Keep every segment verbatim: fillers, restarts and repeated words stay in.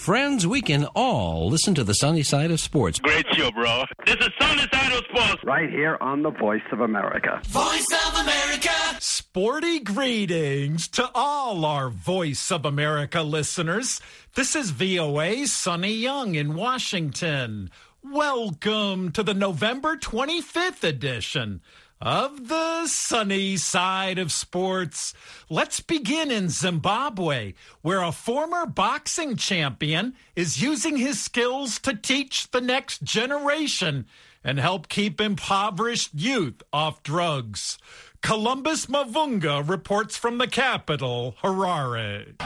Friends, we can all listen to the sunny side of sports. Great show, bro. This is Sunny Side of Sports. Right here on the Voice of America. Voice of America. Sporty greetings to all our Voice of America listeners. This is V O A's Sonny Young in Washington. Welcome to the November twenty-fifth edition of the Sunny Side of Sports. Let's begin in Zimbabwe, where a former boxing champion is using his skills to teach the next generation and help keep impoverished youth off drugs. Columbus Mavunga reports from the capital, Harare.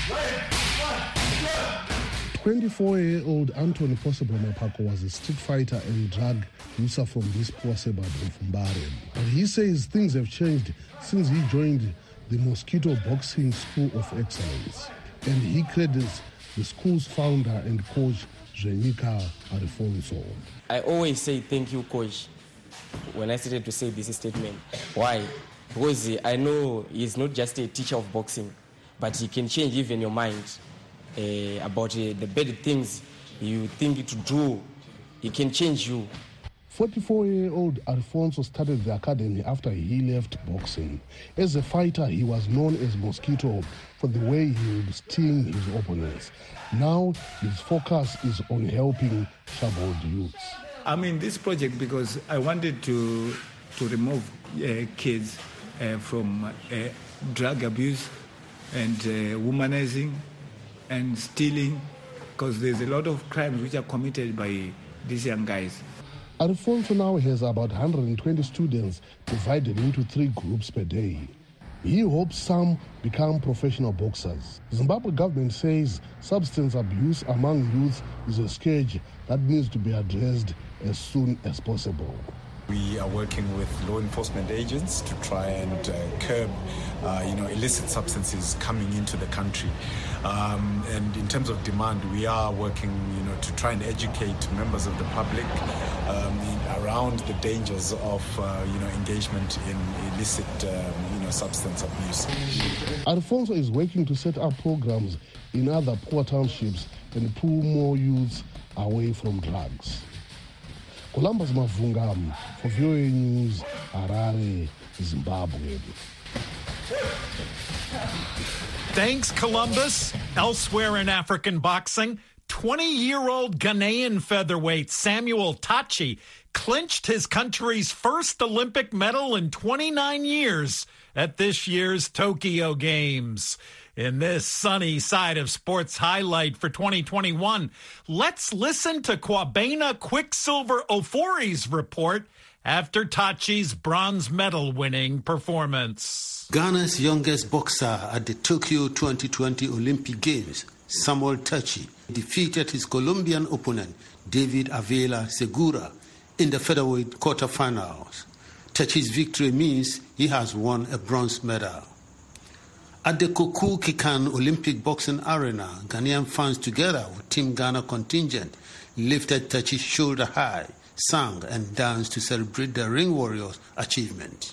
twenty-four-year-old Anthony Possible Mapako was a street fighter and drug user from this poor suburb of Mbare. But he says things have changed since he joined the Mosquito Boxing School of Excellence. And he credits the school's founder and coach, Zenika Arifonso. I always say thank you, coach, when I started to say this statement. Why? Because I know he's not just a teacher of boxing, but he can change even your mind. Uh, about uh, the bad things you think to do, it can change you. forty-four-year-old Alfonso started the academy after he left boxing. As a fighter, he was known as Mosquito for the way he would sting his opponents. Now, his focus is on helping troubled youths. I'm in this project because I wanted to to remove uh, kids uh, from uh, drug abuse and uh, womanizing and stealing, because there's a lot of crimes which are committed by these young guys. Alfonso now has about one hundred twenty students divided into three groups per day. He hopes some become professional boxers. Zimbabwe government says substance abuse among youth is a scourge that needs to be addressed as soon as possible. We are working with law enforcement agents to try and uh, curb, uh, you know, illicit substances coming into the country. Um, and in terms of demand, we are working, you know, to try and educate members of the public um, in, around the dangers of, uh, you know, engagement in illicit, um, you know, substance abuse. Alfonso is working to set up programs in other poor townships and pull more youths away from drugs. Columbus Mavunga for V O A News, Harare, Zimbabwe. Thanks, Columbus. Elsewhere in African boxing, twenty-year-old Ghanaian featherweight Samuel Tachi clinched his country's first Olympic medal in twenty-nine years at this year's Tokyo Games. In this Sunny Side of Sports highlight for twenty twenty-one, let's listen to Kwabena Quicksilver Ofori's report after Tachi's bronze medal-winning performance. Ghana's youngest boxer at the Tokyo twenty twenty Olympic Games, Samuel Tachi, defeated his Colombian opponent, David Avila Segura, in the featherweight quarterfinals. Tachi's victory means he has won a bronze medal. At the Koku Kikan Olympic Boxing Arena, Ghanaian fans together with Team Ghana contingent lifted Tachi's shoulder high, sang and danced to celebrate the Ring Warriors' achievement.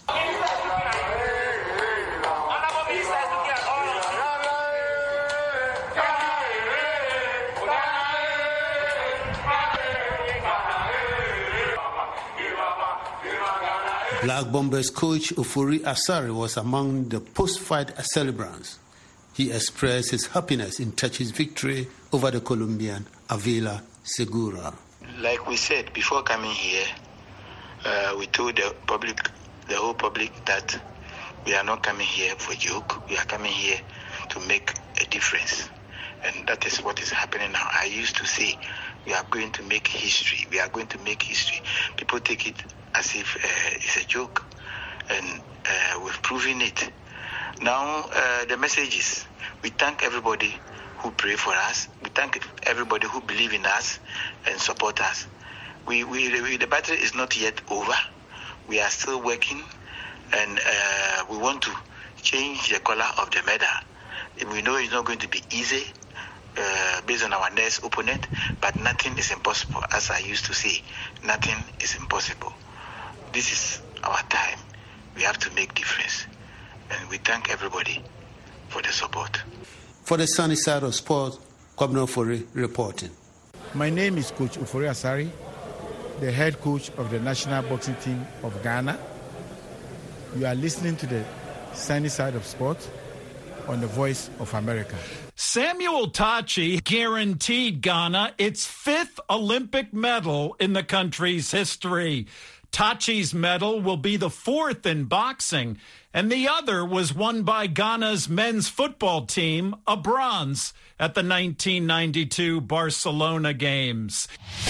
Black Bombers coach Ofori Asare was among the post-fight celebrants. He expressed his happiness in Tachi's victory over the Colombian Avila Segura. Like we said before coming here, uh, we told the public, the whole public, that we are not coming here for joke. We are coming here to make a difference, and that is what is happening now. I used to say, we are going to make history. We are going to make history. People take it as if uh, it's a joke, and uh, we've proven it. Now, uh, the message is, we thank everybody who pray for us. We thank everybody who believe in us and support us. We, we, we the battle is not yet over. We are still working, and uh, we want to change the color of the medal. We know it's not going to be easy, Uh, based on our next opponent, but nothing is impossible. As I used to say, nothing is impossible. This is our time. We have to make difference, and we thank everybody for the support. For the Sunny Side of Sport, Kwabena Ofori reporting. My name is Coach Ofori Asari, the head coach of the national boxing team of Ghana. You are listening to the Sunny Side of Sport on the Voice of America. Samuel Tachi guaranteed Ghana its fifth Olympic medal in the country's history. Tachi's medal will be the fourth in boxing, and the other was won by Ghana's men's football team, a bronze, at the nineteen ninety-two Barcelona Games.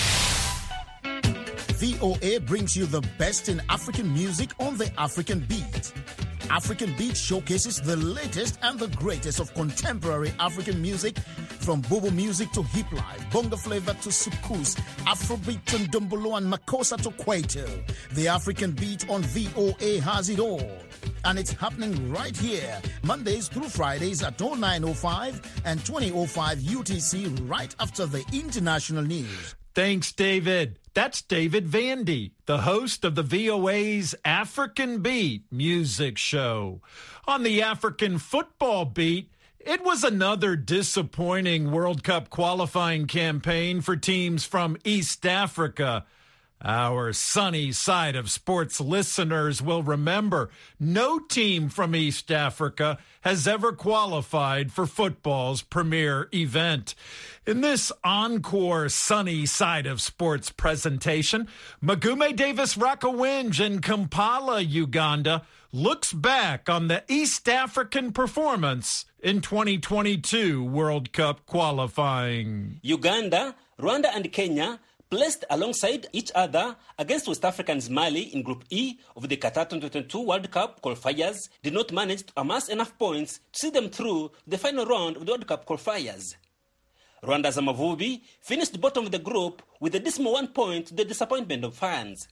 V O A brings you the best in African music on the African Beat. African Beat showcases the latest and the greatest of contemporary African music, from Bobo music to hip life, bongo flavor to soukous, Afrobeat to Ndombolo and Makossa to Kwaito. The African Beat on V O A has it all. And it's happening right here, Mondays through Fridays at oh nine oh five and twenty oh five U T C, right after the international news. Thanks, David. That's David Vandy, the host of the V O A's African Beat music show. On the African Football Beat, it was another disappointing World Cup qualifying campaign for teams from East Africa. Our Sunny Side of Sports listeners will remember no team from East Africa has ever qualified for football's premier event. In this encore Sunny Side of Sports presentation, Magume Davis Rakowinj in Kampala, Uganda, looks back on the East African performance in twenty twenty-two World Cup qualifying. Uganda, Rwanda and Kenya placed alongside each other against West Africans Mali in Group E of the Qatar twenty twenty-two World Cup qualifiers did not manage to amass enough points to see them through the final round of the World Cup qualifiers. Rwanda's Amavubi finished bottom of the group with a dismal one point to the disappointment of fans.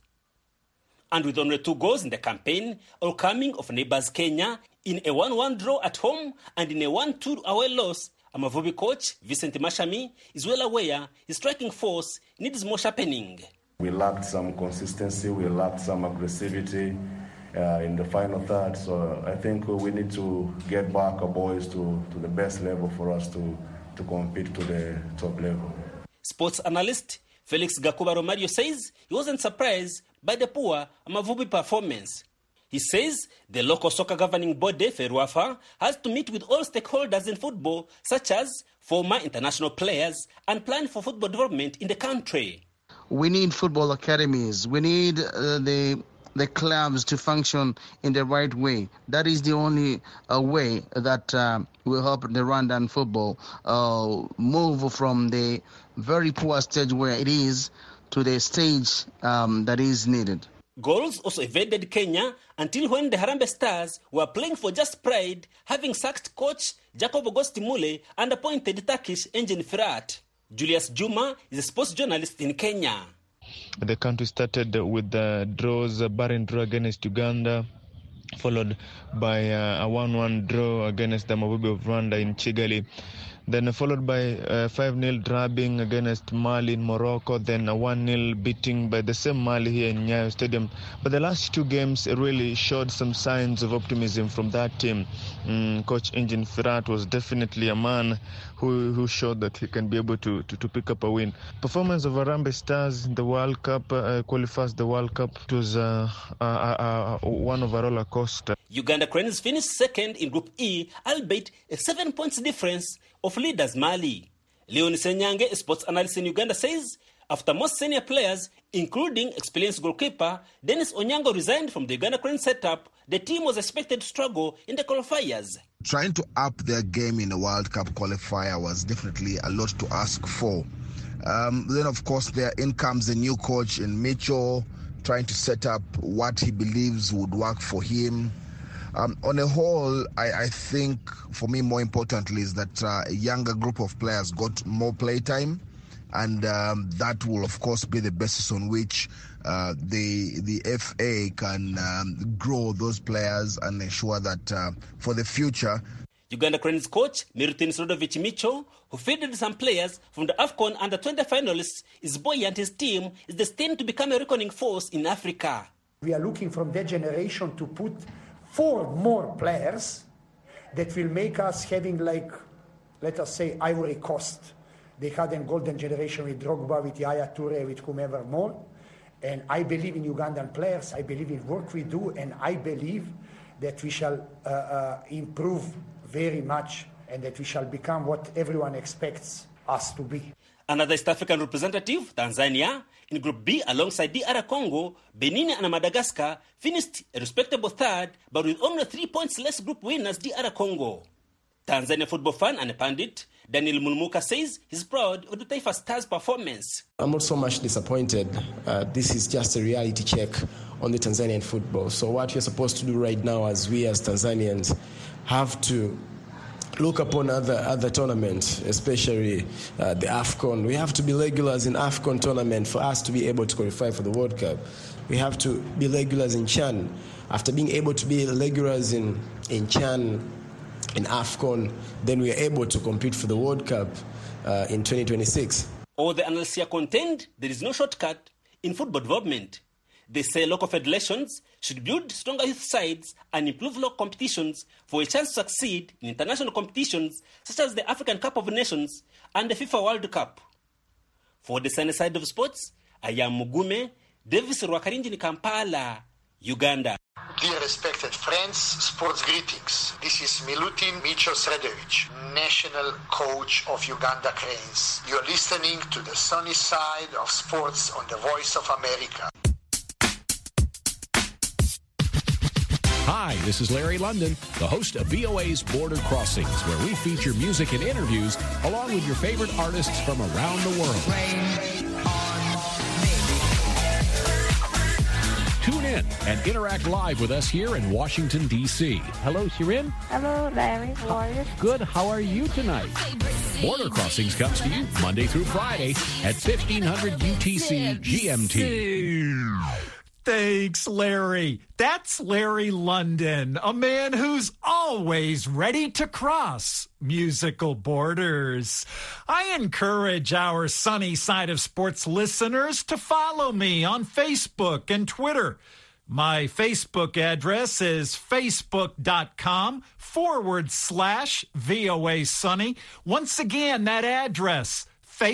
And with only two goals in the campaign, all coming of neighbours Kenya, in a one one draw at home and in a one two away loss, Amavubi coach Vincent Mashami is well aware his striking force needs more sharpening. We lacked some consistency, we lacked some aggressivity uh, in the final third, so I think we need to get back our boys to, to the best level for us to, to compete to the top level. Sports analyst Felix Gakuba Romario says he wasn't surprised by the poor Amavubi performance. He says the local soccer governing body, FERWAFA, has to meet with all stakeholders in football, such as former international players, and plan for football development in the country. We need football academies. We need uh, the the clubs to function in the right way. That is the only uh, way that uh, will help the Rwandan football uh, move from the very poor stage where it is to the stage um, that is needed. Goals also evaded Kenya until when the Harambee Stars were playing for just pride, having sacked coach Jacob Augusti Mule and appointed Turkish Engin Firat. Julius Juma is a sports journalist in Kenya. The country started with the draws, a barren draw against Uganda, followed by uh, a one one draw against the Amavubi of Rwanda in Kigali. Then followed by a five nil drubbing against Mali in Morocco, then a one nil beating by the same Mali here in Nyayo Stadium. But the last two games really showed some signs of optimism from that team. Mm, Coach Engin Firat was definitely a man who, who showed that he can be able to, to, to pick up a win. Performance of Harambee Stars in the World Cup, uh, qualifies the World Cup, it was uh, uh, uh, uh, one of a roller coaster. Uganda Cranes finished second in Group E, albeit a seven points difference of leaders Mali. Leon Senyange, a sports analyst in Uganda, says after most senior players, including experienced goalkeeper Dennis Onyango, resigned from the Uganda Cranes setup, the team was expected to struggle in the qualifiers. Trying to up their game in the World Cup qualifier was definitely a lot to ask for. Um, then, of course, there in comes the new coach in Mitchell, trying to set up what he believes would work for him. Um, on a whole, I, I think, for me, more importantly, is that uh, a younger group of players got more playtime, and um, that will, of course, be the basis on which uh, the the F A can um, grow those players and ensure that uh, for the future. Uganda Cranes coach Milutin Srodovic Micho, who fielded some players from the AFCON under twenty finalists, is buoyant his team is destined to become a reckoning force in Africa. We are looking from that generation to put four more players that will make us having, like, let us say, Ivory Coast, They had a golden generation with Drogba, with Yaya Toure, with whomever more. And I believe in Ugandan players. I believe in work we do, and I believe that we shall uh, uh, improve very much, and that we shall become what everyone expects us to be. Another East African representative, Tanzania, in Group B alongside D R Congo, Benin and Madagascar, finished a respectable third, but with only three points less group winners D R Congo. Tanzania football fan and pundit Daniel Mulmuka says he's proud of the Taifa Stars' performance. I'm not so much disappointed. Uh, this is just a reality check on the Tanzanian football. So what we're supposed to do right now, as we as Tanzanians have to look upon other other tournaments, especially uh, the AFCON. We have to be regulars in AFCON tournament for us to be able to qualify for the World Cup. We have to be regulars in CHAN. After being able to be regulars in, in CHAN, in AFCON, then we are able to compete for the World Cup uh, in twenty twenty-six. All the analysts here contend there is no shortcut in football development. They say local federations should build stronger youth sides and improve local competitions for a chance to succeed in international competitions such as the African Cup of Nations and the FIFA World Cup. For the sunny side of sports, I am Mugume Davis Rwakarinji in Kampala, Uganda. Dear respected friends, sports greetings. This is Milutin Micho Sredovic, national coach of Uganda Cranes. You're listening to the sunny side of sports on the Voice of America. Hi, this is Larry London, the host of V O A's Border Crossings, where we feature music and interviews along with your favorite artists from around the world. Tune in and interact live with us here in Washington, D C Hello, Shirin. Hello, Larry. How are you? Good. How are you tonight? Border Crossings comes to you Monday through Friday at fifteen hundred U T C G M T. Thanks, Larry. That's Larry London, a man who's always ready to cross musical borders. I encourage our Sunny Side of Sports listeners to follow me on Facebook and Twitter. My Facebook address is facebook.com forward slash VOA Sunny. Once again, that address,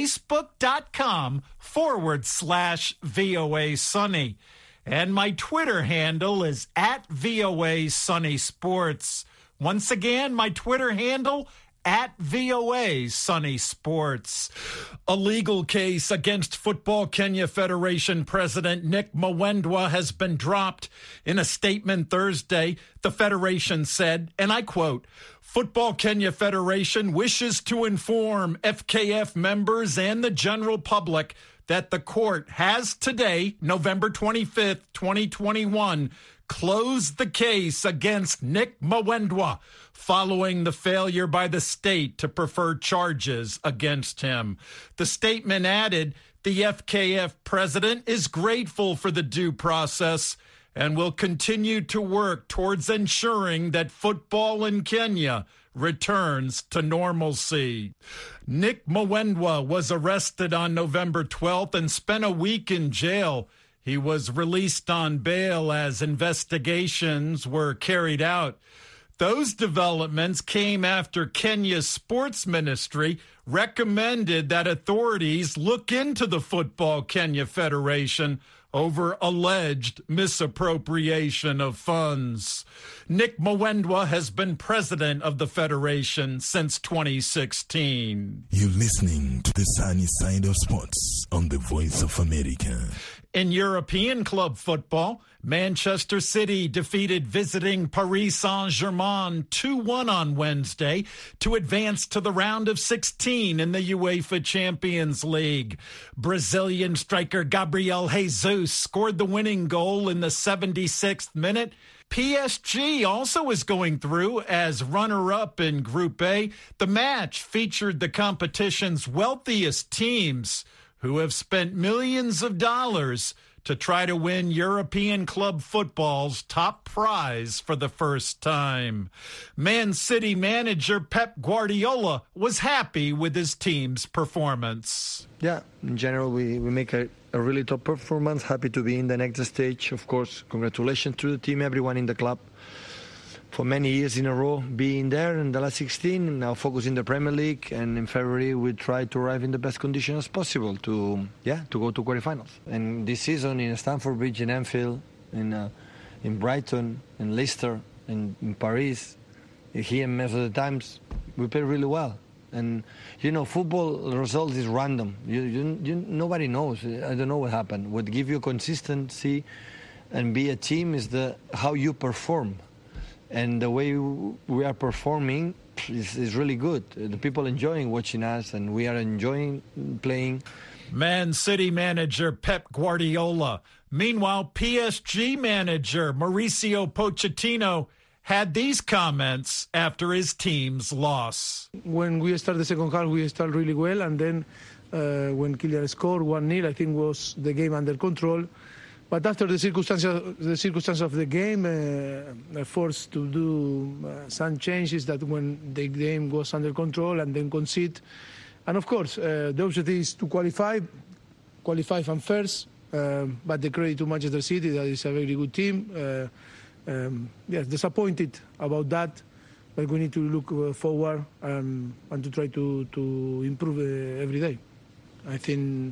facebook.com forward slash VOA Sunny. And my Twitter handle is at V O A Sunny Sports. Once again, my Twitter handle, at V O A Sunny Sports. A legal case against Football Kenya Federation President Nick Mwendwa has been dropped. In a statement Thursday, the Federation said, and I quote, Football Kenya Federation wishes to inform F K F members and the general public that the court has today, November twenty-fifth, twenty twenty-one, closed the case against Nick Mwendwa following the failure by the state to prefer charges against him. The statement added, the F K F president is grateful for the due process and will continue to work towards ensuring that football in Kenya returns to normalcy. Nick Mwendwa was arrested on November twelfth and spent a week in jail. He was released on bail as investigations were carried out. Those developments came after Kenya's sports ministry recommended that authorities look into the Football Kenya Federation over alleged misappropriation of funds. Nick Mwendwa has been president of the Federation since twenty sixteen. You're listening to the Sunny Side of Sports on the Voice of America. In European club football, Manchester City defeated visiting Paris Saint-Germain two one on Wednesday to advance to the round of sixteen in the UEFA Champions League. Brazilian striker Gabriel Jesus scored the winning goal in the seventy-sixth minute. P S G also is going through as runner-up in Group A. The match featured the competition's wealthiest teams, who have spent millions of dollars to try to win European club football's top prize for the first time. Man City manager Pep Guardiola was happy with his team's performance. Yeah, in general, we, we make a, a really top performance. Happy to be in the next stage. Of course, congratulations to the team, everyone in the club. for many years in a row being there in the last sixteen, now focus in the Premier League, and in February we try to arrive in the best condition as possible to yeah to go to quarterfinals. And this season in Stamford Bridge, in Anfield, in uh, in Brighton, in Leicester, in, in Paris, here most of the times we play really well. And you know, football result is random. You, you, you nobody knows. I don't know what happened. What give you consistency and be a team is the how you perform. And the way we are performing is, is really good. The people enjoying watching us, and we are enjoying playing. Man City manager Pep Guardiola. Meanwhile, P S G manager Mauricio Pochettino had these comments after his team's loss. When we started the second half, we started really well, and then uh, when Kylian scored one nil, I think was the game under control. But after the circumstances, the circumstances of the game, uh, forced to do uh, some changes that when the game was under control and then concede. And of course, uh, the objective is to qualify, qualify from first. Uh, but the credit to Manchester City, that is a very good team. Uh, um, yes, disappointed about that, but we need to look uh, forward um, and to try to to improve uh, every day. I think.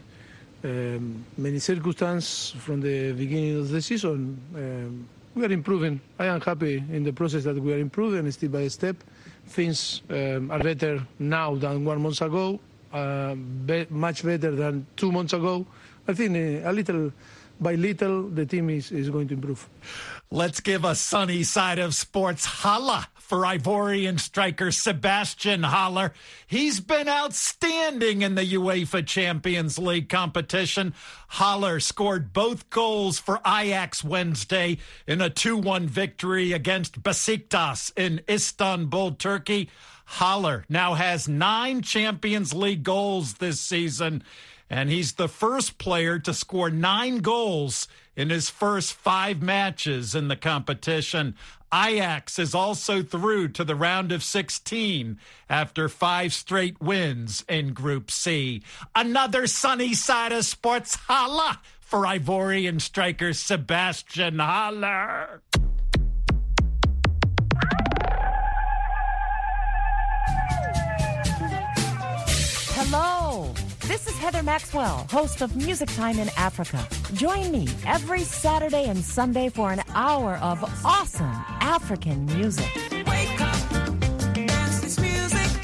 Um, many circumstances from the beginning of the season. Um, we are improving. I am happy in the process that we are improving step by step. Things um, are better now than one month ago, uh, be much better than two months ago. I think uh, a little by little the team is, is going to improve. Let's give a sunny side of sports holla for Ivorian striker Sebastian Haller. He's been outstanding in the UEFA Champions League competition. Haller scored both goals for Ajax Wednesday in a two one victory against Besiktas in Istanbul, Turkey. Haller now has nine Champions League goals this season, and he's the first player to score nine goals in his first five matches in the competition. Ajax is also through to the round of sixteen after five straight wins in Group C. Another sunny side of sports holla for Ivorian striker Sebastian Haller. Hello. This is Heather Maxwell, host of Music Time in Africa. Join me every Saturday and Sunday for an hour of awesome African music. Wake up, dance this music.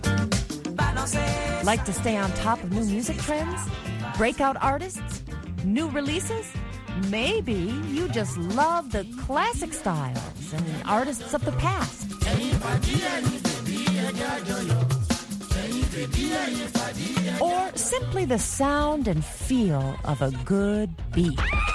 Like to stay on top of new music trends? Breakout artists? New releases? Maybe you just love the classic styles and artists of the past. Or simply the sound and feel of a good beat.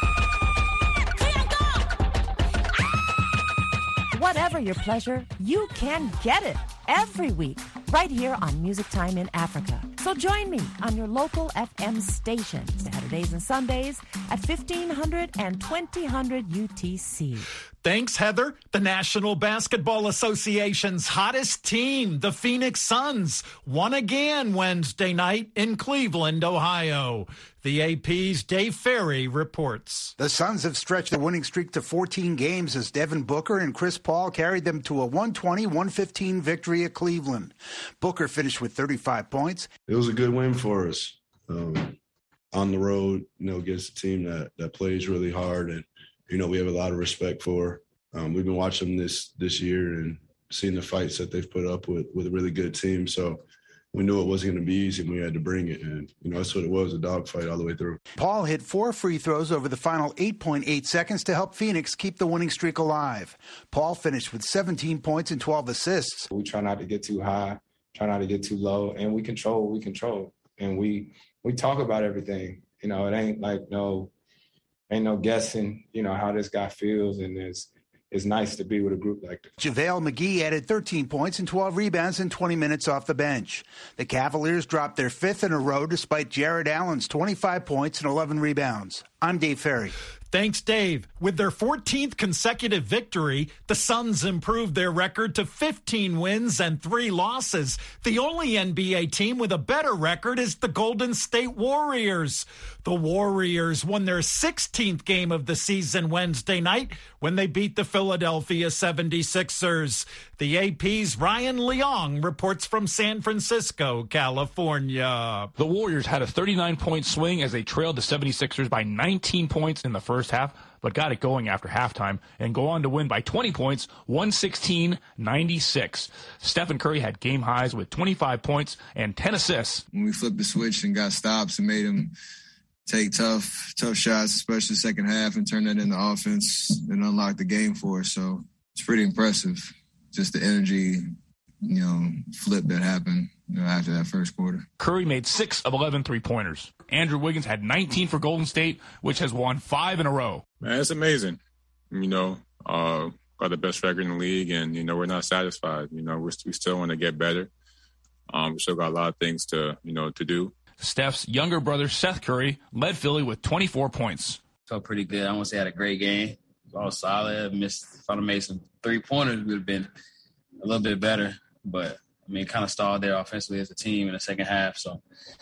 Whatever your pleasure, you can get it every week right here on Music Time in Africa. So join me on your local F M station Saturdays and Sundays at fifteen hundred and twenty hundred U T C. Thanks, Heather. The National Basketball Association's hottest team, the Phoenix Suns, won again Wednesday night in Cleveland, Ohio. The A P's Dave Ferry reports. The Suns have stretched their winning streak to fourteen games as Devin Booker and Chris Paul carried them to a one twenty to one fifteen victory at Cleveland. Booker finished with thirty-five points. It was a good win for us. Um, on the road, you know, against a team that, that plays really hard and, you know, we have a lot of respect for. Um, we've been watching them this this year and seeing the fights that they've put up with, with a really good team. So we knew it wasn't going to be easy and we had to bring it. And, you know, that's what it was, a dogfight all the way through. Paul hit four free throws over the final eight point eight seconds to help Phoenix keep the winning streak alive. Paul finished with seventeen points and twelve assists. We try not to get too high, try not to get too low, and we control what we control. And we we talk about everything. You know, it ain't like no, ain't no guessing, you know, how this guy feels, and it's, it's nice to be with a group like this. JaVale McGee added thirteen points and twelve rebounds in twenty minutes off the bench. The Cavaliers dropped their fifth in a row despite Jared Allen's twenty-five points and eleven rebounds. I'm Dave Ferry. Thanks, Dave. With their fourteenth consecutive victory, the Suns improved their record to fifteen wins and three losses. The only N B A team with a better record is the Golden State Warriors. The Warriors won their sixteenth game of the season Wednesday night when they beat the Philadelphia seventy-sixers. The A P's Ryan Leong reports from San Francisco, California. The Warriors had a thirty-nine point swing as they trailed the seventy-sixers by nineteen points in the first half, but got it going after halftime and go on to win by twenty points, one sixteen ninety-six. Stephen Curry had game highs with twenty-five points and ten assists. When we flipped the switch and got stops and made him take tough, tough shots, especially the second half, and turn that into offense and unlock the game for us. So it's pretty impressive, just the energy, you know, flip that happened, you know, after that first quarter. Curry made six of eleven three-pointers. Andrew Wiggins had nineteen for Golden State, which has won five in a row. Man, it's amazing. You know, uh, got the best record in the league, and, you know, we're not satisfied. You know, we're, we still want to get better. Um, we still got a lot of things to, you know, to do. Steph's younger brother, Seth Curry, led Philly with twenty-four points. Felt pretty good. I want to say I had a great game. It was all solid. Missed, if I'd have made some three-pointers, we would have been a little bit better. But, I mean, kind of stalled there offensively as a team in the second half. So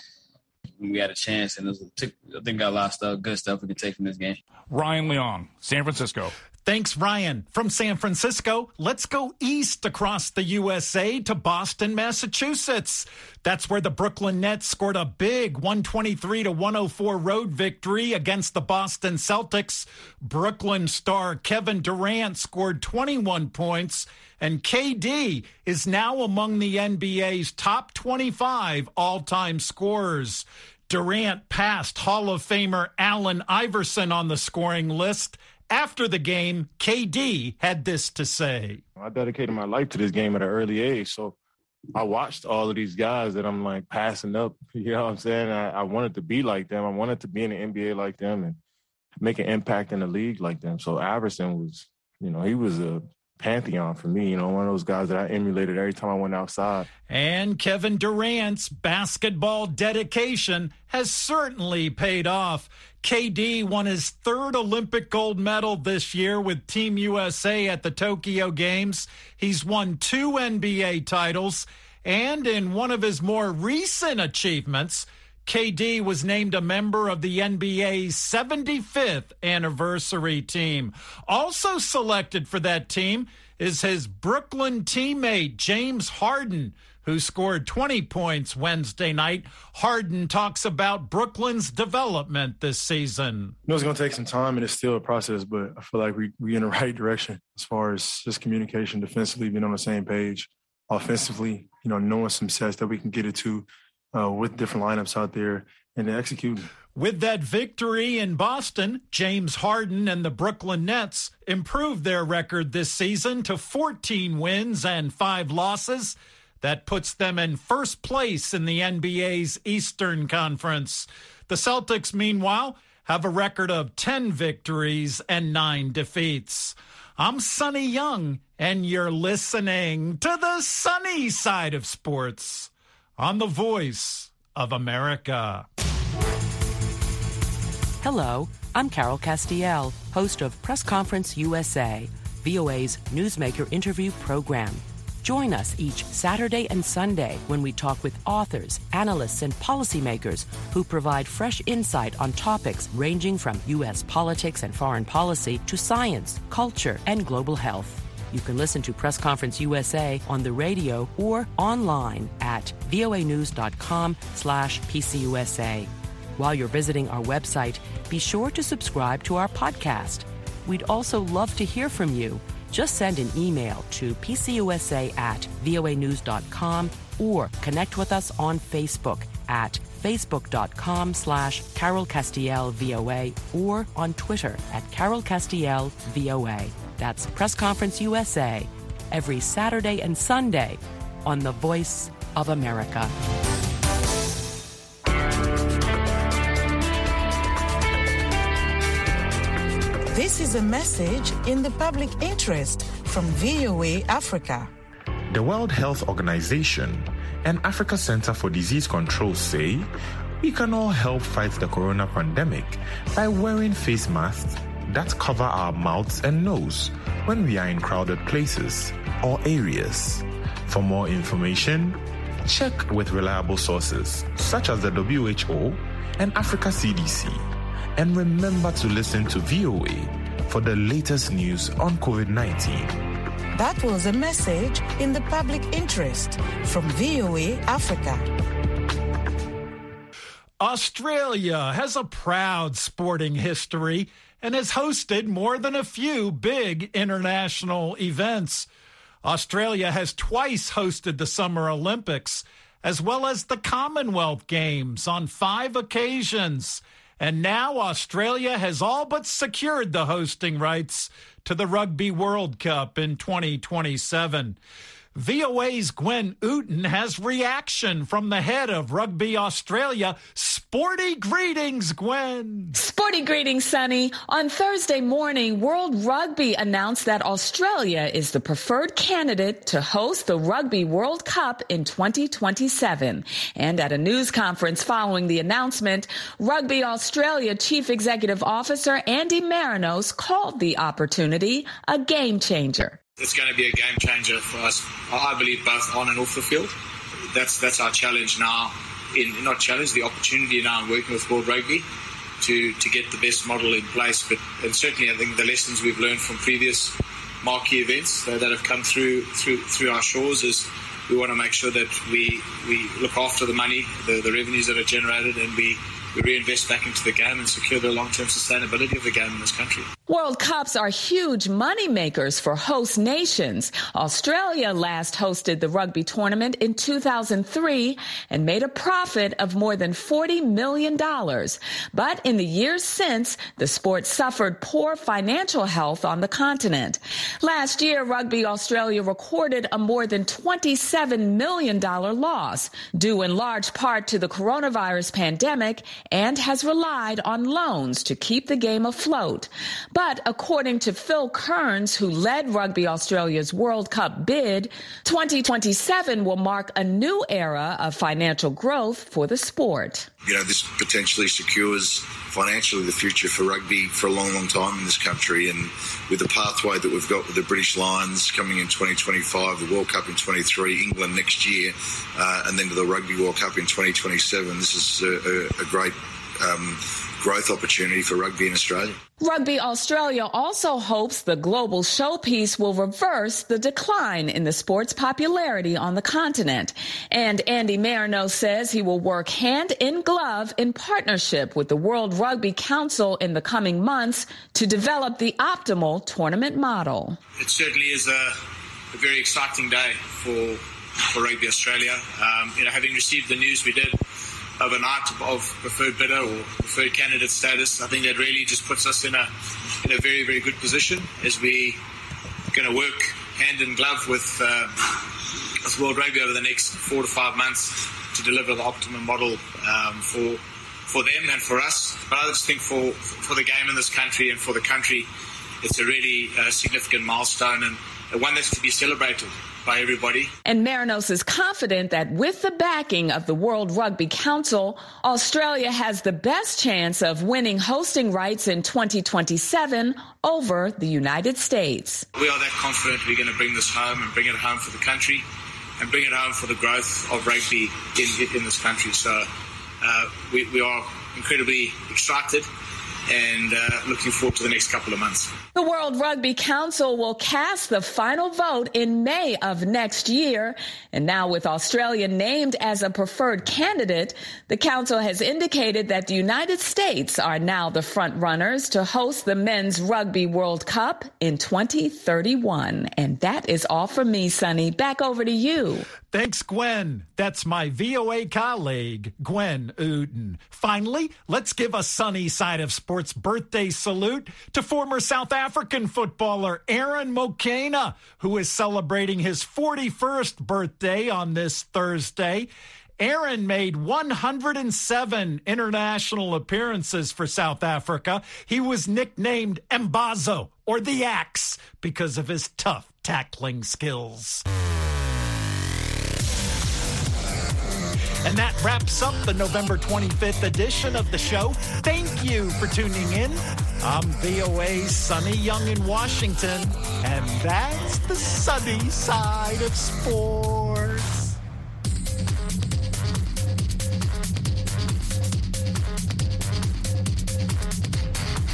we had a chance, and it was, I think got a lot of stuff, good stuff we could take from this game. Ryan Leong, San Francisco. Thanks, Ryan. From San Francisco, let's go east across the U S A to Boston, Massachusetts. That's where the Brooklyn Nets scored a big one twenty-three to one oh four road victory against the Boston Celtics. Brooklyn star Kevin Durant scored twenty-one points, and K D is now among the N B A's top twenty-five all-time scorers. Durant passed Hall of Famer Allen Iverson on the scoring list. After the game, K D had this to say. I dedicated my life to this game at an early age, so I watched all of these guys that I'm, like, passing up. You know what I'm saying? I, I wanted to be like them. I wanted to be in the N B A like them and make an impact in the league like them. So Iverson was, you know, he was a pantheon for me, you know, one of those guys that I emulated every time I went outside. And Kevin Durant's basketball dedication has certainly paid off. K D won his third Olympic gold medal this year with Team U S A at the Tokyo Games. He's won two N B A titles, and in one of his more recent achievements, K D was named a member of the N B A's seventy-fifth anniversary team. Also selected for that team is his Brooklyn teammate, James Harden, who scored twenty points Wednesday night. Harden talks about Brooklyn's development this season. You know, it's going to take some time, and it's still a process, but I feel like we, we're in the right direction as far as just communication, defensively, being on the same page, offensively, you know, knowing some sets that we can get it to uh, with different lineups out there and to execute. With that victory in Boston, James Harden and the Brooklyn Nets improved their record this season to fourteen wins and five losses. That puts them in first place in the N B A's Eastern Conference. The Celtics, meanwhile, have a record of ten victories and nine defeats. I'm Sonny Young, and you're listening to the sunny side of sports on the Voice of America. Hello, I'm Carol Castiel, host of Press Conference U S A, V O A's newsmaker interview program. Join us each Saturday and Sunday when we talk with authors, analysts, and policymakers who provide fresh insight on topics ranging from U S politics and foreign policy to science, culture, and global health. You can listen to Press Conference U S A on the radio or online at voanews.com slash PCUSA. While you're visiting our website, be sure to subscribe to our podcast. We'd also love to hear from you. Just send an email to pcusa at voanews.com or connect with us on Facebook at facebook.com slash Carol Castiel VOA or on Twitter at Carol Castiel VOA. That's Press Conference U S A every Saturday and Sunday on the Voice of America. This is a message in the public interest from V O A Africa. The World Health Organization and Africa Center for Disease Control say we can all help fight the corona pandemic by wearing face masks, that cover our mouths and nose when we are in crowded places or areas. For more information, check with reliable sources such as the W H O and Africa C D C. And remember to listen to V O A for the latest news on COVID nineteen. That was a message in the public interest from V O A Africa. Australia has a proud sporting history and has hosted more than a few big international events. Australia has twice hosted the Summer Olympics, as well as the Commonwealth Games on five occasions. And now Australia has all but secured the hosting rights to the Rugby World Cup in twenty twenty-seven. V O A's Gwen Ooten has reaction from the head of Rugby Australia. Sporty greetings, Gwen. Sporty greetings, Sonny. On Thursday morning, World Rugby announced that Australia is the preferred candidate to host the Rugby World Cup in twenty twenty-seven. And at a news conference following the announcement, Rugby Australia Chief Executive Officer Andy Marinos called the opportunity a game changer. It's going to be a game changer for us, I believe, both on and off the field. That's that's our challenge now, in not challenge, the opportunity now in working with World Rugby to, to get the best model in place. But and certainly I think the lessons we've learned from previous marquee events that, that have come through through through our shores is we want to make sure that we we look after the money, the, the revenues that are generated, and we we reinvest back into the game and secure the long-term sustainability of the game in this country. World Cups are huge money makers for host nations. Australia last hosted the rugby tournament in two thousand three and made a profit of more than forty million dollars. But in the years since, the sport suffered poor financial health on the continent. Last year, Rugby Australia recorded a more than twenty-seven million dollars loss, due in large part to the coronavirus pandemic, and has relied on loans to keep the game afloat. But according to Phil Kearns, who led Rugby Australia's World Cup bid, twenty twenty-seven will mark a new era of financial growth for the sport. You know, this potentially secures financially the future for rugby for a long, long time in this country. And with the pathway that we've got with the British Lions coming in twenty twenty-five, the World Cup in twenty-three, England next year, uh, and then to the Rugby World Cup in twenty twenty-seven, this is a, a, a great um, growth opportunity for rugby in Australia. Rugby Australia also hopes the global showpiece will reverse the decline in the sport's popularity on the continent. And Andy Marinos says he will work hand in glove in partnership with the World Rugby Council in the coming months to develop the optimal tournament model. It certainly is a, a very exciting day for, for Rugby Australia. Um, you know, having received the news we did overnight of preferred bidder or preferred candidate status, I think that really just puts us in a in a very, very good position as we are going to work hand in glove with, uh, with World Rugby over the next four to five months to deliver the optimum model um, for for them and for us. But I just think for for the game in this country and for the country, it's a really uh, significant milestone and one that's to be celebrated by everybody. And Marinos is confident that with the backing of the World Rugby Council, Australia has the best chance of winning hosting rights in twenty twenty-seven over the United States. We are that confident we're going to bring this home and bring it home for the country and bring it home for the growth of rugby in, in this country. So uh, we, we are incredibly excited and uh, looking forward to the next couple of months. The World Rugby Council will cast the final vote in May of next year. And now with Australia named as a preferred candidate, the council has indicated that the United States are now the front runners to host the Men's Rugby World Cup in twenty thirty-one. And that is all from me, Sonny. Back over to you. Thanks, Gwen. That's my V O A colleague, Gwen Ooten. Finally, let's give a sunny side of sports birthday salute to former South African footballer Aaron Mokena, who is celebrating his forty-first birthday on this Thursday. Aaron made one hundred seven international appearances for South Africa. He was nicknamed Mbazo, or the Axe, because of his tough tackling skills. And that wraps up the November twenty-fifth edition of the show. Thank you for tuning in. I'm V O A's Sonny Young in Washington, and that's the sunny side of sports.